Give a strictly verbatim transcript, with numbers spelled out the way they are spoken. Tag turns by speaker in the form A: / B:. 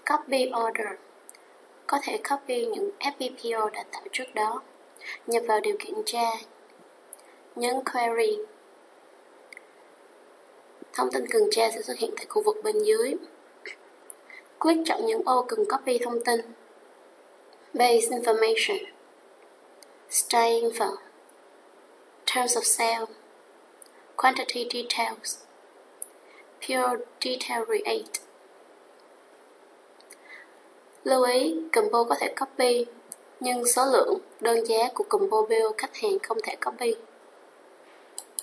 A: Copy order. Có thể copy những ép pê pê ô đã tạo trước đó. Nhập vào điều kiểm tra. Nhấn Query. Thông tin cần tra sẽ xuất hiện tại khu vực bên dưới. Click chọn những ô cần copy thông tin. Base Information, Style Info, Terms of Sale, Quantity Details, Pure Detail Create. Lưu ý, combo có thể copy, nhưng số lượng, đơn giá của combo bill khách hàng không thể copy.